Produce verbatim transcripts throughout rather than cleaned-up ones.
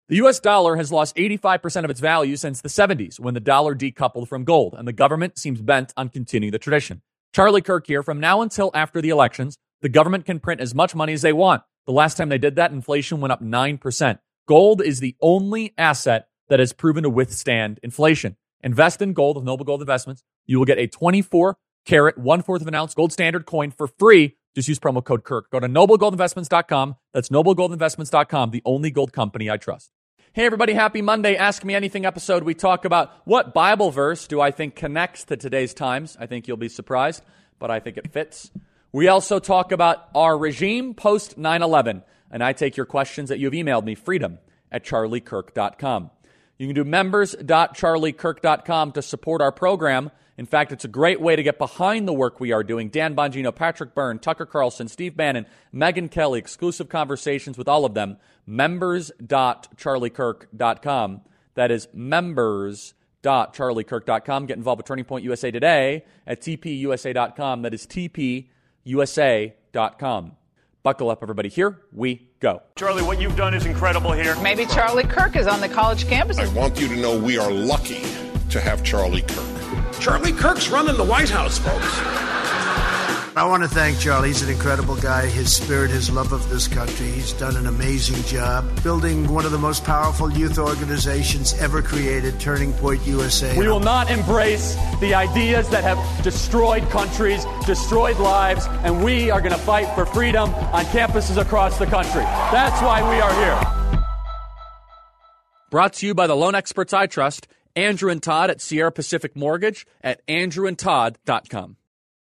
The U S dollar has lost eighty-five percent of its value since the seventies, when the dollar decoupled from gold, and the government seems bent on continuing the tradition. Charlie Kirk here. From now until after the elections, the government can print as much money as they want. The last time they did that, inflation went up nine percent. Gold is the only asset that has proven to withstand inflation. Invest in gold with Noble Gold Investments. You will get a twenty-four carat, one-fourth of an ounce gold standard coin for free. Just use promo code Kirk. Go to noble gold investments dot com. That's noble gold investments dot com, the only gold company I trust. Hey, everybody. Happy Monday. Ask Me Anything episode. We talk about what Bible verse do I think connects to today's times. I think you'll be surprised, but I think it fits. We also talk about our regime post nine eleven, and I take your questions that you've emailed me, freedom at charlie kirk dot com. You can do members dot charlie kirk dot com to support our program. In fact, it's a great way to get behind the work we are doing. Dan Bongino, Patrick Byrne, Tucker Carlson, Steve Bannon, Megyn Kelly, exclusive conversations with all of them. members dot charlie kirk dot com. That is members dot charlie kirk dot com. Get involved with Turning Point U S A today at t p u s a dot com. That is t p u s a dot com. Buckle up, everybody. Here we go. Charlie, what you've done is incredible here. Maybe Charlie Kirk is on the college campus. I want you to know we are lucky to have Charlie Kirk. Charlie Kirk's running the White House, folks. I want to thank Charlie. He's an incredible guy. His spirit, his love of this country. He's done an amazing job building one of the most powerful youth organizations ever created, Turning Point U S A. We will not embrace the ideas that have destroyed countries, destroyed lives, and we are going to fight for freedom on campuses across the country. That's why we are here. Brought to you by the loan experts I trust, Andrew and Todd at Sierra Pacific Mortgage at andrew and todd dot com.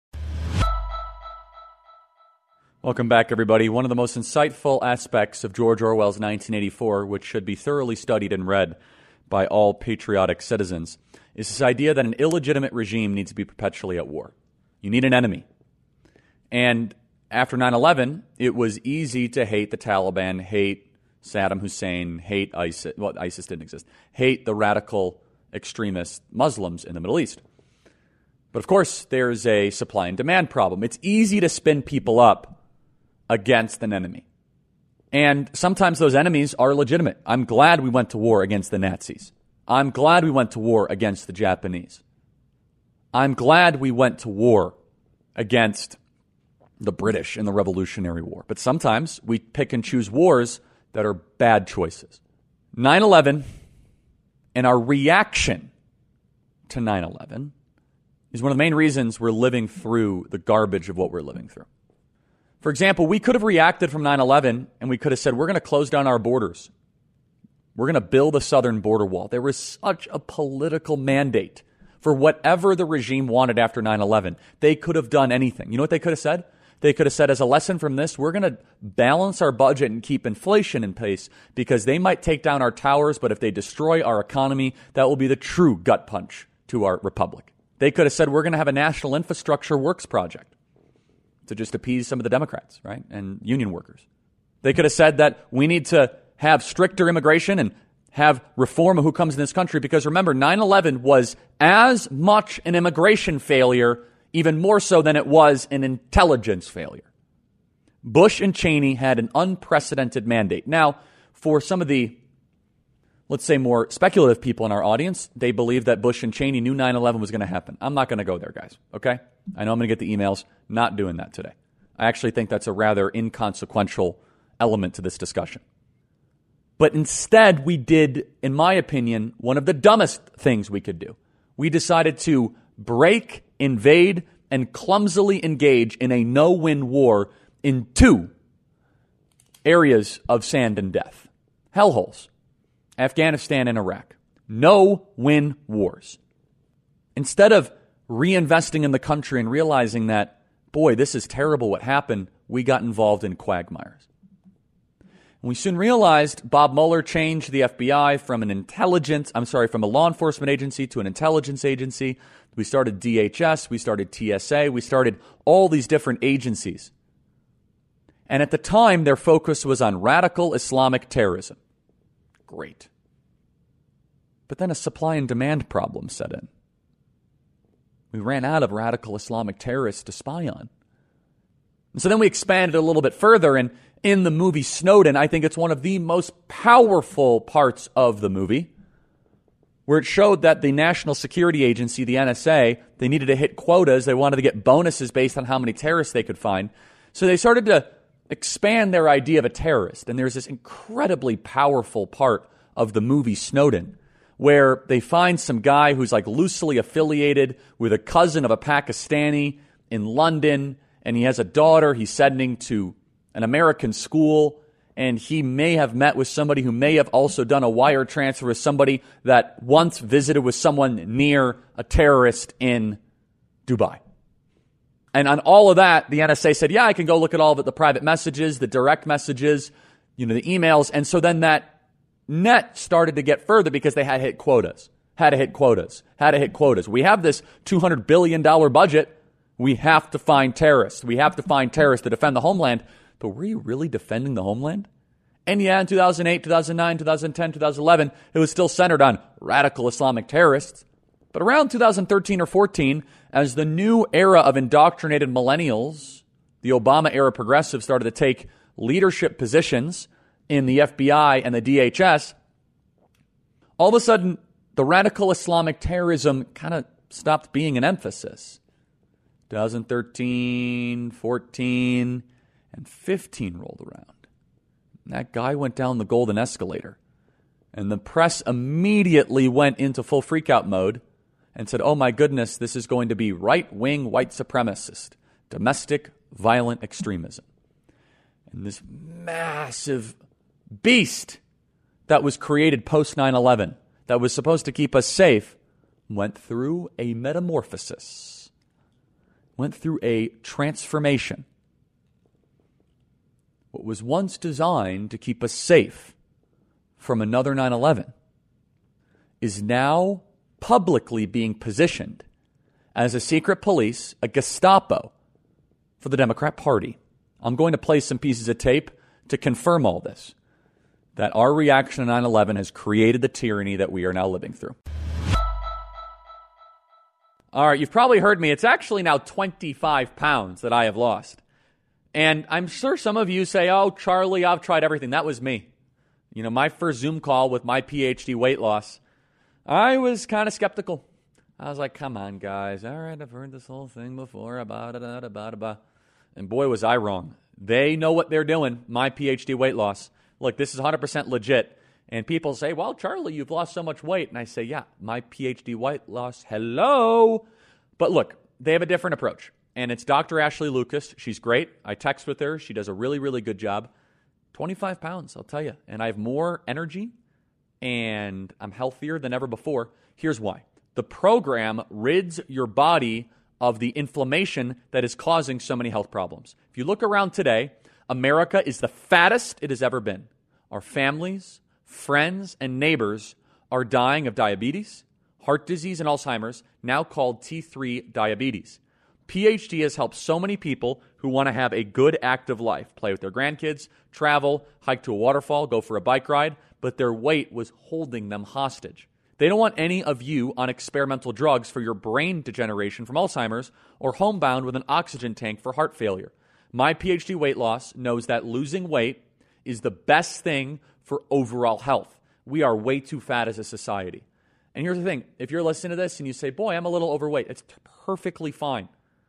Welcome back, everybody. One of the most insightful aspects of George Orwell's nineteen eighty-four, which should be thoroughly studied and read by all patriotic citizens, is this idea that an illegitimate regime needs to be perpetually at war. You need an enemy. And after nine eleven, it was easy to hate the Taliban, hate Saddam Hussein, hate ISIS. Well, ISIS didn't exist. Hate the radical extremist Muslims in the Middle East. But of course, there's a supply and demand problem. It's easy to spin people up against an enemy. And sometimes those enemies are legitimate. I'm glad we went to war against the Nazis. I'm glad we went to war against the Japanese. I'm glad we went to war against the British in the Revolutionary War. But sometimes we pick and choose wars that are bad choices. nine eleven and our reaction to nine eleven is one of the main reasons we're living through the garbage of what we're living through. For example, we could have reacted from nine eleven and we could have said, we're going to close down our borders. We're going to build a southern border wall. There was such a political mandate for whatever the regime wanted after nine eleven. They could have done anything. You know what they could have said? They could have said, as a lesson from this, we're going to balance our budget and keep inflation in place because they might take down our towers, but if they destroy our economy, that will be the true gut punch to our republic. They could have said, we're going to have a national infrastructure works project to just appease some of the Democrats, right, and union workers. They could have said that we need to have stricter immigration and have reform of who comes in this country because, remember, nine eleven was as much an immigration failure, even more so than it was an intelligence failure. Bush and Cheney had an unprecedented mandate. Now, for some of the, let's say, more speculative people in our audience, they believe that Bush and Cheney knew nine eleven was going to happen. I'm not going to go there, guys, okay? I know I'm going to get the emails. Not doing that today. I actually think that's a rather inconsequential element to this discussion. But instead, we did, in my opinion, one of the dumbest things we could do. We decided to break, invade, and clumsily engage in a no-win war in two areas of sand and death. Hellholes. Afghanistan and Iraq. No-win wars. Instead of reinvesting in the country and realizing that, boy, this is terrible what happened, we got involved in quagmires. And we soon realized Bob Mueller changed the F B I from an intelligence, I'm sorry, from a law enforcement agency to an intelligence agency. We started D H S, we started T S A, we started all these different agencies. And at the time, their focus was on radical Islamic terrorism. Great. But then a supply and demand problem set in. We ran out of radical Islamic terrorists to spy on. And so then we expanded a little bit further, and in the movie Snowden. I think it's one of the most powerful parts of the movie, where it showed that the National Security Agency, the N S A, they needed to hit quotas. They wanted to get bonuses based on how many terrorists they could find. So they started to expand their idea of a terrorist. And there's this incredibly powerful part of the movie Snowden, where they find some guy who's like loosely affiliated with a cousin of a Pakistani in London, and he has a daughter he's sending to an American school, and he may have met with somebody who may have also done a wire transfer with somebody that once visited with someone near a terrorist in Dubai. And on all of that, the N S A said, yeah, I can go look at all of it, the private messages, the direct messages, you know, the emails. And so then that net started to get further because they had to hit quotas, had to hit quotas, had to hit quotas. We have this two hundred billion dollars budget. We have to find terrorists. We have to find terrorists to defend the homeland. But were you really defending the homeland? And yeah, in two thousand eight, two thousand nine, two thousand ten, two thousand eleven, it was still centered on radical Islamic terrorists. But around two thousand thirteen or fourteen, as the new era of indoctrinated millennials, the Obama-era progressives started to take leadership positions in the F B I and the D H S, all of a sudden, the radical Islamic terrorism kind of stopped being an emphasis. twenty thirteen, fourteen, and fifteen rolled around. And that guy went down the golden escalator. And the press immediately went into full freakout mode and said, oh my goodness, this is going to be right-wing white supremacist, domestic violent extremism. And this massive beast that was created post nine eleven, that was supposed to keep us safe, went through a metamorphosis, went through a transformation. What was once designed to keep us safe from another nine eleven is now publicly being positioned as a secret police, a Gestapo for the Democrat Party. I'm going to play some pieces of tape to confirm all this, that our reaction to nine eleven has created the tyranny that we are now living through. All right, you've probably heard me. It's actually now twenty-five pounds that I have lost. And I'm sure some of you say, oh, Charlie, I've tried everything. That was me. You know, my first Zoom call with my PhD weight loss, I was kind of skeptical. I was like, come on, guys. All right, I've heard this whole thing before. About it, about it, about it. And boy, was I wrong. They know what they're doing, my PhD weight loss. Look, this is one hundred percent legit. And people say, well, Charlie, you've lost so much weight. And I say, yeah, my PhD weight loss, hello. But look, they have a different approach. And it's Doctor Ashley Lucas. She's great. I text with her. She does a really, really good job. twenty-five pounds, I'll tell you. And I have more energy, and I'm healthier than ever before. Here's why. The program rids your body of the inflammation that is causing so many health problems. If you look around today, America is the fattest it has ever been. Our families, friends, and neighbors are dying of diabetes, heart disease, and Alzheimer's, now called T three diabetes. PhD has helped so many people who want to have a good, active life, play with their grandkids, travel, hike to a waterfall, go for a bike ride, but their weight was holding them hostage. They don't want any of you on experimental drugs for your brain degeneration from Alzheimer's or homebound with an oxygen tank for heart failure. My PhD weight loss knows that losing weight is the best thing for overall health. We are way too fat as a society. And here's the thing. If you're listening to this and you say, boy, I'm a little overweight, it's perfectly fine.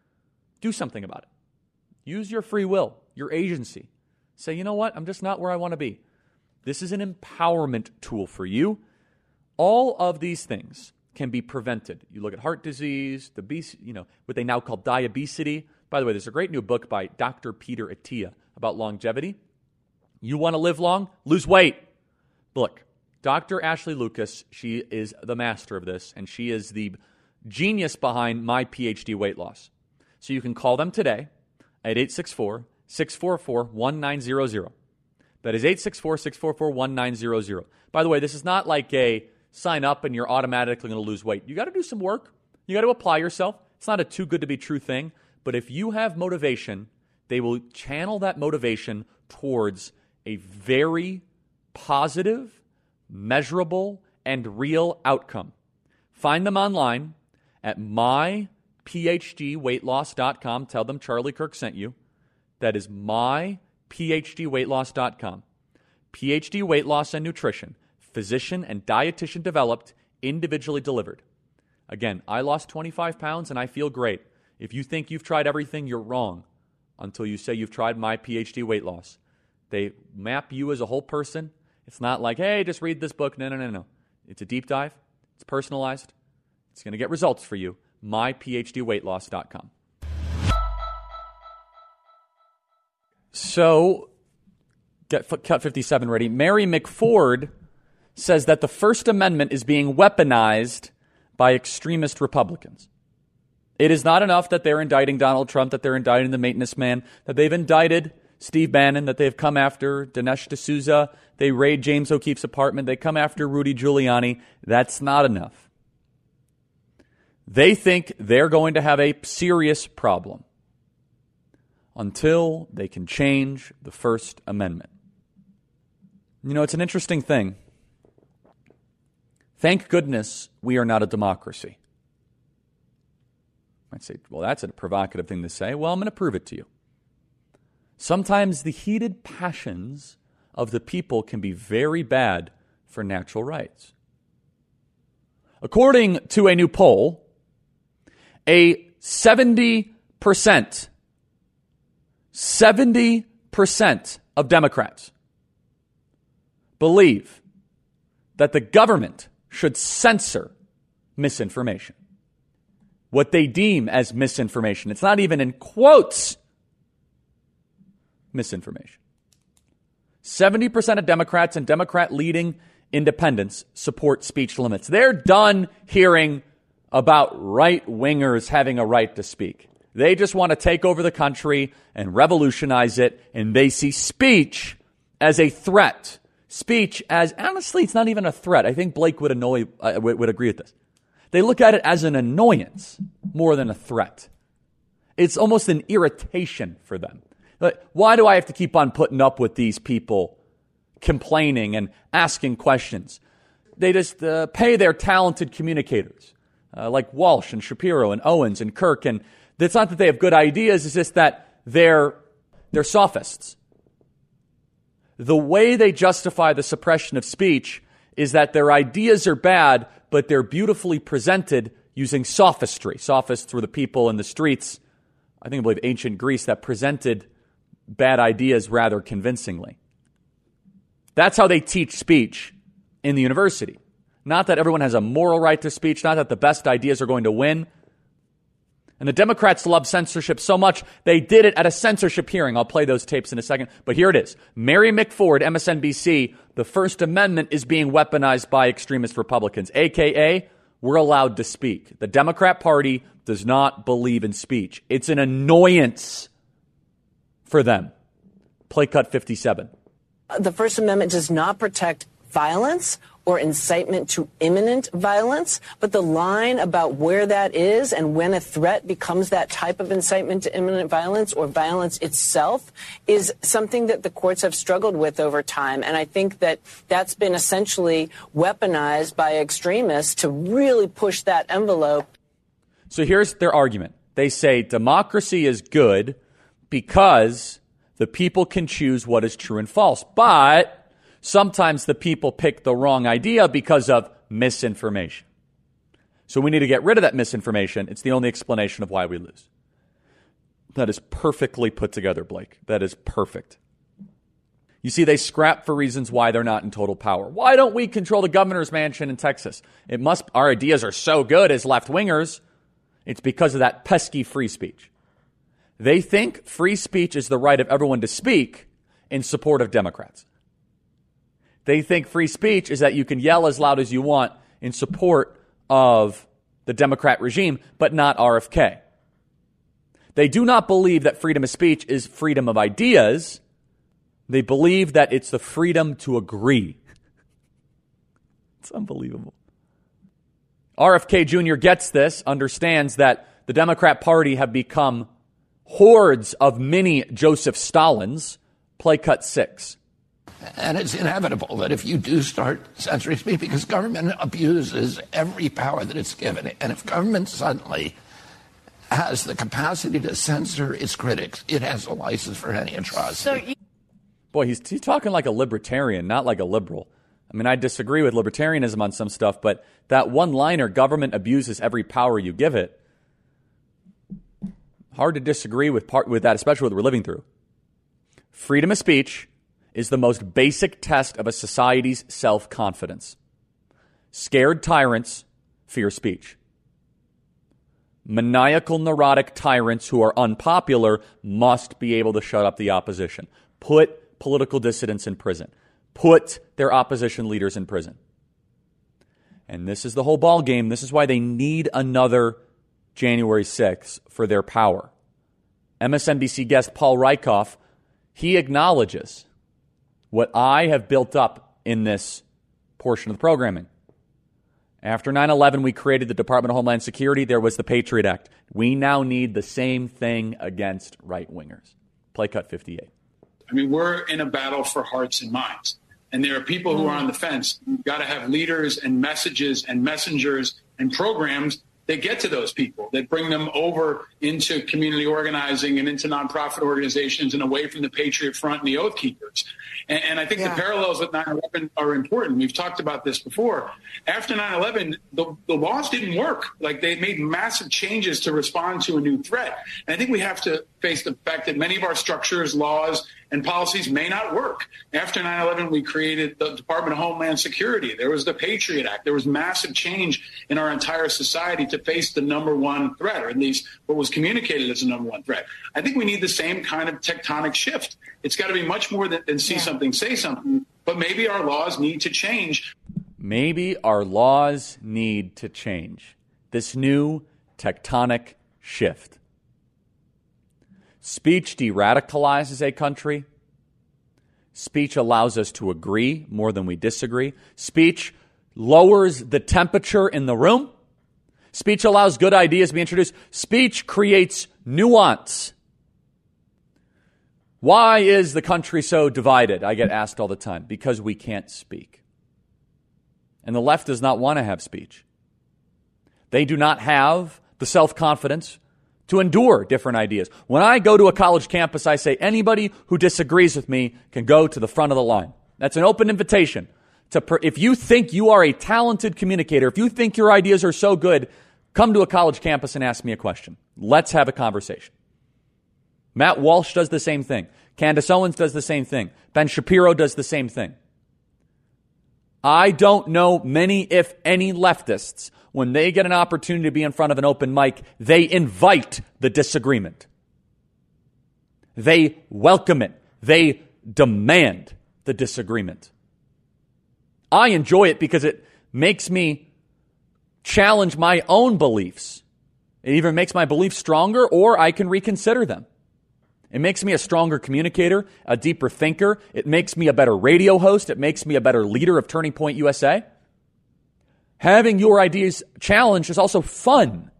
Do something about it. Use your free will, your agency. Say, you know what? I'm just not where I want to be. This is an empowerment tool for you. All of these things can be prevented. You look at heart disease, the you know, what they now call diabesity. By the way, there's a great new book by Doctor Peter Attia about longevity. You want to live long? Lose weight. Look, Doctor Ashley Lucas, she is the master of this, and she is the genius behind my PhD weight loss. So you can call them today at eight six four, six four four, one nine zero zero. That is eight six four, six four four, one nine zero zero. By the way, this is not like a sign up and you're automatically going to lose weight. You got to do some work. You got to apply yourself. It's not a too good to be true thing. But if you have motivation, they will channel that motivation towards a very positive, measurable, and real outcome. Find them online at my P H D weight loss dot com. Tell them Charlie Kirk sent you. That is my P H D weight loss dot com. P H D Weight Loss and Nutrition, physician and dietitian developed, individually delivered. Again, I lost twenty-five pounds and I feel great. If you think you've tried everything, you're wrong until you say you've tried my P H D weight loss. They map you as a whole person. It's not like, hey, just read this book. No, no, no, no. It's a deep dive. It's personalized. It's going to get results for you. my P H D weight loss dot com. So, get Cut fifty-seven ready. Mary McFord says that the First Amendment is being weaponized by extremist Republicans. It is not enough that they're indicting Donald Trump, that they're indicting the maintenance man, that they've indicted Steve Bannon, that they've come after Dinesh D'Souza, they raid James O'Keefe's apartment, they come after Rudy Giuliani. That's not enough. They think they're going to have a serious problem until they can change the First Amendment. You know, it's an interesting thing. Thank goodness we are not a democracy. You might say, well, that's a provocative thing to say. Well, I'm going to prove it to you. Sometimes the heated passions of the people can be very bad for natural rights. According to a new poll, a seventy percent, seventy percent of Democrats believe that the government should censor misinformation. What they deem as misinformation. It's not even in quotes. Misinformation. seventy percent of Democrats and Democrat-leading independents support speech limits. They're done hearing about right-wingers having a right to speak. They just want to take over the country and revolutionize it, and they see speech as a threat. Speech as, honestly, it's not even a threat. I think Blake would annoy, uh, would, would agree with this. They look at it as an annoyance more than a threat. It's almost an irritation for them. Like, why do I have to keep on putting up with these people complaining and asking questions? They just uh, pay their talented communicators, uh, like Walsh and Shapiro and Owens and Kirk. And it's not that they have good ideas, it's just that they're, they're sophists. The way they justify the suppression of speech is that their ideas are bad, but they're beautifully presented using sophistry. Sophists were the people in the streets, I think I believe ancient Greece, that presented bad ideas rather convincingly. That's how they teach speech in the university. Not that everyone has a moral right to speech, not that the best ideas are going to win. And the Democrats love censorship so much, they did it at a censorship hearing. I'll play those tapes in a second. But here it is. Mary McFord, M S N B C, the First Amendment is being weaponized by extremist Republicans, a k a we're allowed to speak. The Democrat Party does not believe in speech. It's an annoyance for them. Play cut fifty-seven. The First Amendment does not protect violence or incitement to imminent violence, but the line about where that is and when a threat becomes that type of incitement to imminent violence or violence itself is something that the courts have struggled with over time. And I think that that's been essentially weaponized by extremists to really push that envelope. So here's their argument. They say democracy is good because the people can choose what is true and false. But sometimes the people pick the wrong idea because of misinformation. So we need to get rid of that misinformation. It's the only explanation of why we lose. That is perfectly put together, Blake. That is perfect. You see, they scrap for reasons why they're not in total power. Why don't we control the governor's mansion in Texas? It must, our ideas are so good as left-wingers. It's because of that pesky free speech. They think free speech is the right of everyone to speak in support of Democrats. They think free speech is that you can yell as loud as you want in support of the Democrat regime, but not R F K. They do not believe that freedom of speech is freedom of ideas. They believe that it's the freedom to agree. It's unbelievable. R F K Junior gets this, understands that the Democrat Party have become hordes of mini Joseph Stalins. Play cut six. And it's inevitable that if you do start censoring speech, because government abuses every power that it's given, and if government suddenly has the capacity to censor its critics, it has a license for any atrocity. So you- Boy, he's, he's talking like a libertarian, not like a liberal. I mean, I disagree with libertarianism on some stuff, but that one-liner, government abuses every power you give it, hard to disagree with part with that, especially what we're living through. Freedom of speech is the most basic test of a society's self-confidence. Scared tyrants fear speech. Maniacal, neurotic tyrants who are unpopular must be able to shut up the opposition. Put political dissidents in prison. Put their opposition leaders in prison. And this is the whole ball game. This is why they need another January sixth for their power. M S N B C guest Paul Rieckhoff, he acknowledges what I have built up in this portion of the programming. After nine eleven, we created the Department of Homeland Security. There was the Patriot Act. We now need the same thing against right-wingers. Play cut fifty-eight. I mean, we're in a battle for hearts and minds. And there are people who are on the fence. You've got to have leaders and messages and messengers and programs that get to those people, that bring them over into community organizing and into nonprofit organizations and away from the Patriot Front and the Oath Keepers. And, and I think yeah. the parallels with nine eleven are important. We've talked about this before. After nine eleven, the, the laws didn't work. Like, they made massive changes to respond to a new threat. And I think we have to face the fact that many of our structures, laws, and policies may not work. After nine eleven, we created the Department of Homeland Security. There was the Patriot Act. There was massive change in our entire society to face the number one threat, or at least what was communicated as the number one threat. I think we need the same kind of tectonic shift. It's got to be much more than, than see yeah. something, say something, but maybe our laws need to change. Maybe our laws need to change. This new tectonic shift. Speech de-radicalizes a country. Speech allows us to agree more than we disagree. Speech lowers the temperature in the room. Speech allows good ideas to be introduced. Speech creates nuance. Why is the country so divided? I get asked all the time. Because we can't speak. And the left does not want to have speech. They do not have the self-confidence to endure different ideas. When I go to a college campus, I say anybody who disagrees with me can go to the front of the line. That's an open invitation. To per- if you think you are a talented communicator, if you think your ideas are so good, come to a college campus and ask me a question. Let's have a conversation. Matt Walsh does the same thing. Candace Owens does the same thing. Ben Shapiro does the same thing. I don't know many, if any, leftists. When they get an opportunity to be in front of an open mic, they invite the disagreement. They welcome it. They demand the disagreement. I enjoy it because it makes me challenge my own beliefs. It either makes my beliefs stronger or I can reconsider them. It makes me a stronger communicator, a deeper thinker. It makes me a better radio host. It makes me a better leader of Turning Point U S A. Having your ideas challenged is also fun.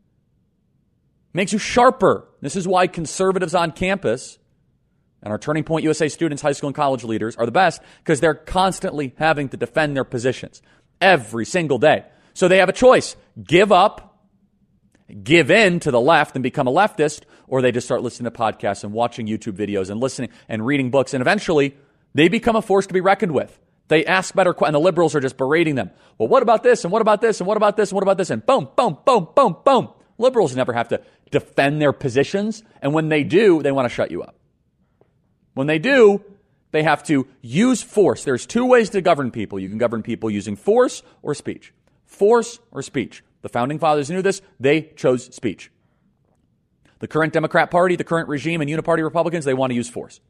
Makes you sharper. This is why conservatives on campus and our Turning Point U S A students, high school and college leaders are the best, because they're constantly having to defend their positions every single day. So they have a choice. Give up, give in to the left and become a leftist, or they just start listening to podcasts and watching YouTube videos and listening and reading books, and eventually they become a force to be reckoned with. They ask better questions, and the liberals are just berating them. Well, what about this, and what about this, and what about this, and what about this, and boom, boom, boom, boom, boom. Liberals never have to defend their positions, and when they do, they want to shut you up. When they do, they have to use force. There's two ways to govern people. You can govern people using force or speech. Force or speech. The Founding Fathers knew this. They chose speech. The current Democrat Party, the current regime, and uniparty Republicans, they want to use force.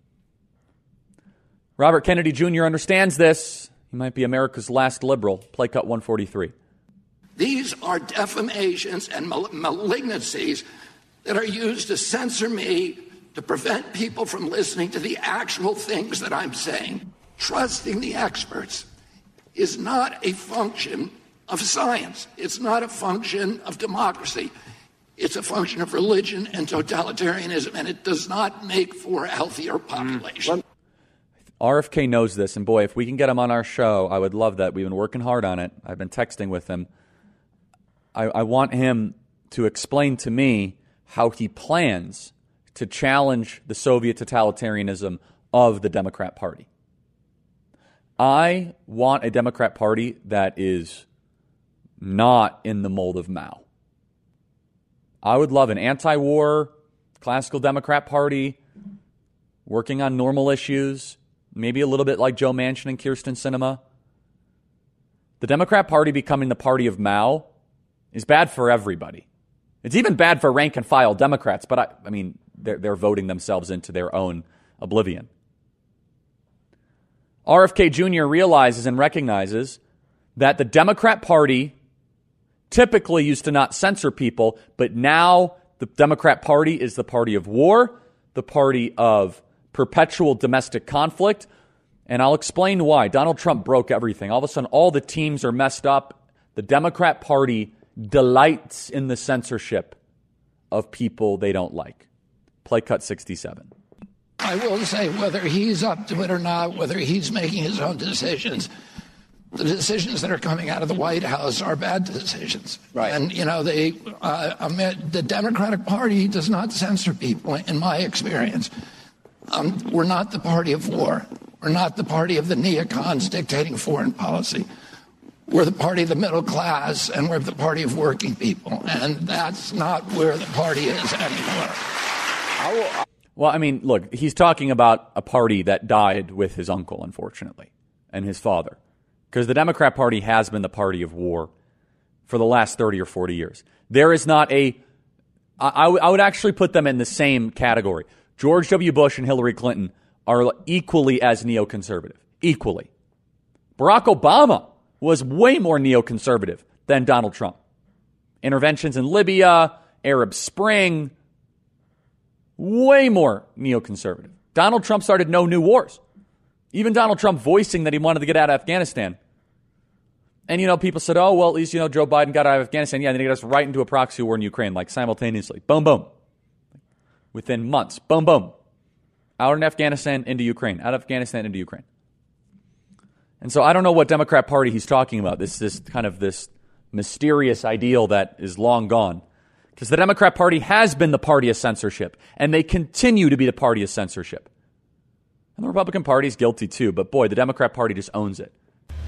Robert Kennedy Junior understands this. He might be America's last liberal. Play cut one forty-three. These are defamations and mal- malignancies that are used to censor me, to prevent people from listening to the actual things that I'm saying. Trusting the experts is not a function of science. It's not a function of democracy. It's a function of religion and totalitarianism, and it does not make for a healthier population. R F K knows this, and boy, if we can get him on our show, I would love that. We've been working hard on it. I've been texting with him. I, I want him to explain to me how he plans to challenge the Soviet totalitarianism of the Democrat Party. I want a Democrat Party that is not in the mold of Mao. I would love an anti-war, classical Democrat Party, working on normal issues, maybe a little bit like Joe Manchin and Kyrsten Sinema. The Democrat Party becoming the party of Mao is bad for everybody. It's even bad for rank and file Democrats, but I, I mean, they're, they're voting themselves into their own oblivion. R F K Junior realizes and recognizes that the Democrat Party typically used to not censor people, but now the Democrat Party is the party of war, the party of perpetual domestic conflict, and I'll explain why. Donald Trump broke everything. All of a sudden, all the teams are messed up. The Democrat Party delights in the censorship of people they don't like. Play cut sixty-seven. I will say, whether he's up to it or not, whether he's making his own decisions, the decisions that are coming out of the White House are bad decisions. Right. And, you know, they, uh, I mean, the Democratic Party does not censor people, in my experience. Um, we're not the party of war. We're not the party of the neocons dictating foreign policy. We're the party of the middle class, and we're the party of working people. And that's not where the party is anymore. I will, I- Well, I mean, look, he's talking about a party that died with his uncle, unfortunately, and his father. Because the Democrat Party has been the party of war for the last thirty or forty years. There is not a... I, I, w- I would actually put them in the same category. George W. Bush and Hillary Clinton are equally as neoconservative. Equally. Barack Obama was way more neoconservative than Donald Trump. Interventions in Libya, Arab Spring... way more neoconservative. Donald Trump started no new wars. Even Donald Trump voicing that he wanted to get out of Afghanistan. And, you know, people said, oh, well, at least, you know, Joe Biden got out of Afghanistan. Yeah, then he got us right into a proxy war in Ukraine, like simultaneously. Boom, boom. Within months. Boom, boom. Out in Afghanistan, into Ukraine. Out of Afghanistan, into Ukraine. And so I don't know what Democrat Party he's talking about. This this kind of this mysterious ideal that is long gone. Because the Democrat Party has been the party of censorship, and they continue to be the party of censorship. And the Republican Party is guilty too, but boy, the Democrat Party just owns it.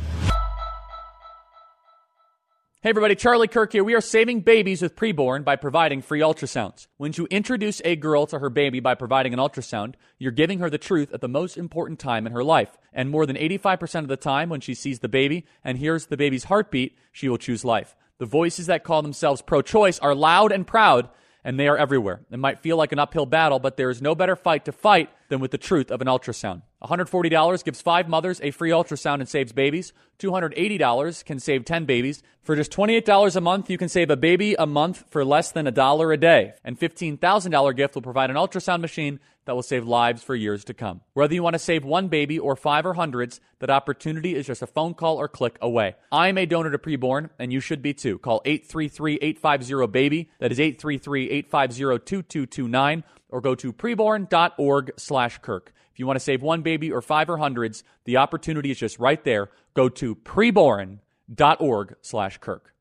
Hey everybody, Charlie Kirk here. We are saving babies with preborn by providing free ultrasounds. When you introduce a girl to her baby by providing an ultrasound, you're giving her the truth at the most important time in her life. And more than eighty-five percent of the time when she sees the baby and hears the baby's heartbeat, she will choose life. The voices that call themselves pro-choice are loud and proud, and they are everywhere. It might feel like an uphill battle, but there is no better fight to fight than with the truth of an ultrasound. one hundred forty dollars gives five mothers a free ultrasound and saves babies. two hundred eighty dollars can save ten babies. For just twenty-eight dollars a month, you can save a baby a month for less than a dollar a day. And fifteen thousand dollars gift will provide an ultrasound machine that will save lives for years to come. Whether you want to save one baby or five or hundreds, that opportunity is just a phone call or click away. I am a donor to Preborn, and you should be too. Call eight three three, eight five zero, baby. That is eight three three, eight five zero, two two two nine. Or go to preborn.org slash Kirk. If you want to save one baby or five or hundreds, the opportunity is just right there. Go to preborn.org slash Kirk.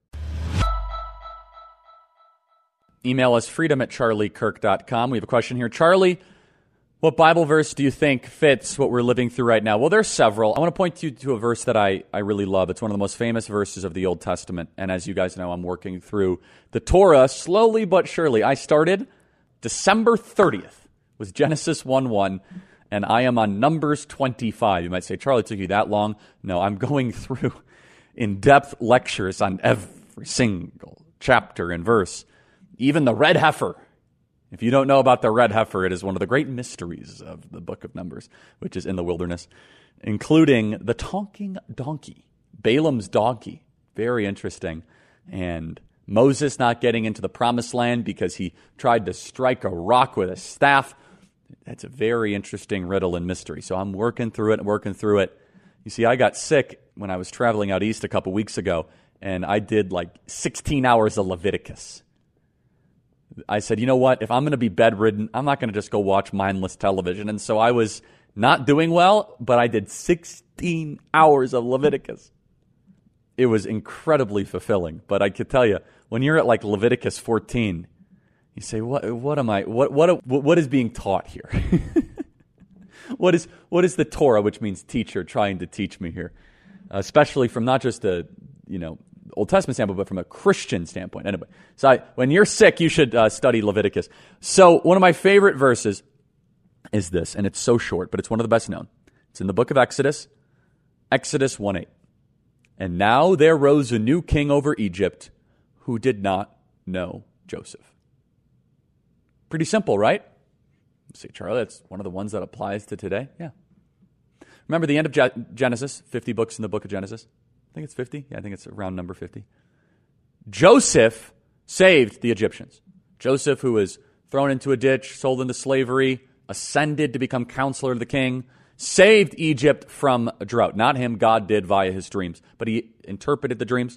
Email us freedom at charlie kirk dot com. We have a question here. Charlie, what Bible verse do you think fits what we're living through right now? Well, there's several. I want to point you to a verse that I, I really love. It's one of the most famous verses of the Old Testament. And as you guys know, I'm working through the Torah slowly but surely. I started December thirtieth was Genesis one one, and I am on Numbers twenty-five. You might say, Charlie, it took you that long? No, I'm going through in-depth lectures on every single chapter and verse, even the red heifer. If you don't know about the red heifer, it is one of the great mysteries of the book of Numbers, which is in the wilderness, including the talking donkey, Balaam's donkey. Very interesting. And Moses not getting into the promised land because he tried to strike a rock with a staff. That's a very interesting riddle and mystery. So I'm working through it and working through it. You see, I got sick when I was traveling out east a couple weeks ago, and I did like sixteen hours of Leviticus. I said, you know what? If I'm going to be bedridden, I'm not going to just go watch mindless television. And so I was not doing well, but I did sixteen hours of Leviticus. It was incredibly fulfilling. But I could tell you, when you're at like Leviticus fourteen, you say, "What? What am I? What? What? What is being taught here? what is what is the Torah, which means teacher, trying to teach me here? Uh, especially from not just a, you know, Old Testament standpoint, but from a Christian standpoint. Anyway, so I, when you're sick, you should uh, study Leviticus. So one of my favorite verses is this, and it's so short, but it's one of the best known. It's in the book of Exodus, Exodus one eight. And now there rose a new king over Egypt who did not know Joseph. Pretty simple, right? You say, Charlie, that's one of the ones that applies to today? Yeah. Remember the end of Je- Genesis, fifty books in the book of Genesis? I think it's fifty. Yeah, I think it's around number fifty. Joseph saved the Egyptians. Joseph, who was thrown into a ditch, sold into slavery, ascended to become counselor to the king, saved Egypt from a drought. Not him, God did via his dreams. But he interpreted the dreams,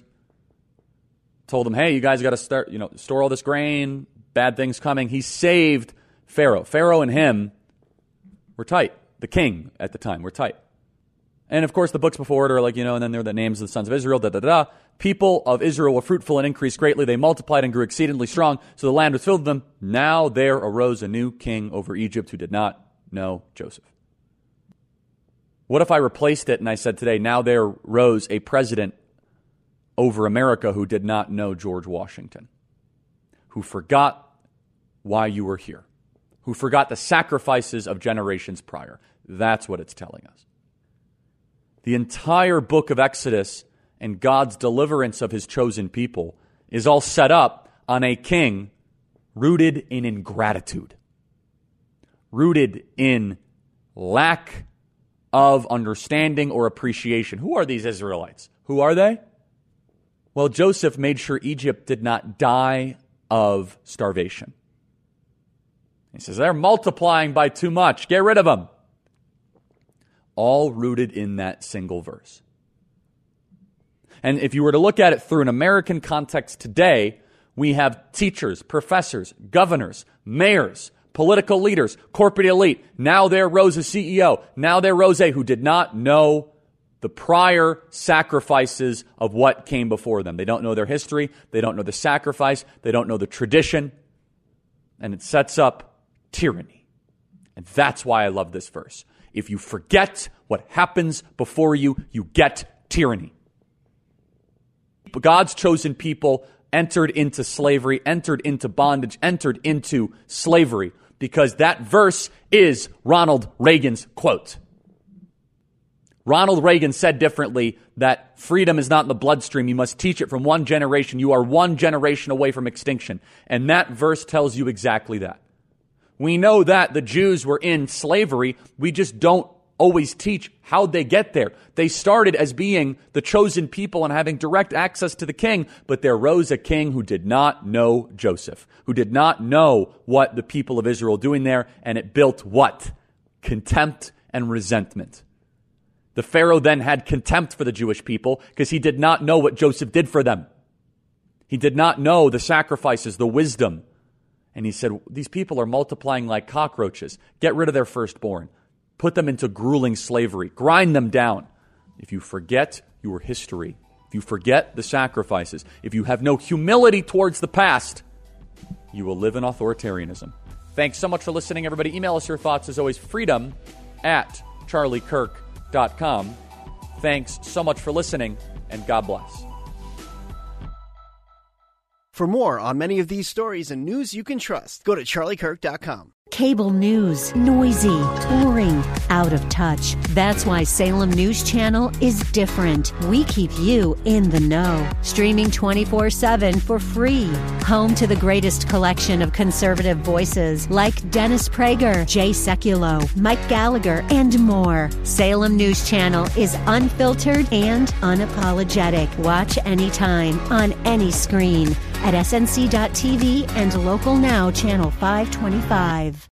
told them, hey, you guys got to start, you know, store all this grain, bad things coming. He saved Pharaoh. Pharaoh and him were tight. The king at the time were tight. And of course, the books before it are like, you know, and then there are the names of the sons of Israel, da da da. People of Israel were fruitful and increased greatly. They multiplied and grew exceedingly strong, so the land was filled with them. Now there arose a new king over Egypt who did not know Joseph. What if I replaced it and I said today, now there rose a president over America who did not know George Washington, who forgot why you were here, who forgot the sacrifices of generations prior. That's what it's telling us. The entire book of Exodus and God's deliverance of his chosen people is all set up on a king rooted in ingratitude, rooted in lack of understanding or appreciation. Who are these Israelites? Who are they? Well, Joseph made sure Egypt did not die of starvation. He says, they're multiplying by too much. Get rid of them. All rooted in that single verse. And if you were to look at it through an American context today, we have teachers, professors, governors, mayors, political leaders, corporate elite. Now there rose a C E O. Now there rose a who did not know the prior sacrifices of what came before them. They don't know their history. They don't know the sacrifice. They don't know the tradition. And it sets up tyranny. And that's why I love this verse. If you forget what happens before you, you get tyranny. God's chosen people entered into slavery, entered into bondage, entered into slavery, because that verse is Ronald Reagan's quote. Ronald Reagan said differently that freedom is not in the bloodstream. You must teach it from one generation. You are one generation away from extinction. And that verse tells you exactly that. We know that the Jews were in slavery. We just don't always teach how they get there. They started as being the chosen people and having direct access to the king, but there rose a king who did not know Joseph, who did not know what the people of Israel were doing there, and it built what? Contempt and resentment. The Pharaoh then had contempt for the Jewish people because he did not know what Joseph did for them. He did not know the sacrifices, the wisdom. And he said, these people are multiplying like cockroaches. Get rid of their firstborn. Put them into grueling slavery. Grind them down. If you forget your history, if you forget the sacrifices, if you have no humility towards the past, you will live in authoritarianism. Thanks so much for listening, everybody. Email us your thoughts, as always, freedom at charlie kirk dot com. Thanks so much for listening, and God bless. For more on many of these stories and news you can trust, go to charlie kirk dot com. Cable news, noisy, boring, out of touch. That's why Salem News Channel is different. We keep you in the know. Streaming twenty-four seven for free. Home to the greatest collection of conservative voices like Dennis Prager, Jay Sekulow, Mike Gallagher, and more. Salem News Channel is unfiltered and unapologetic. Watch anytime, on any screen, at S N C dot T V and Local Now Channel five twenty-five.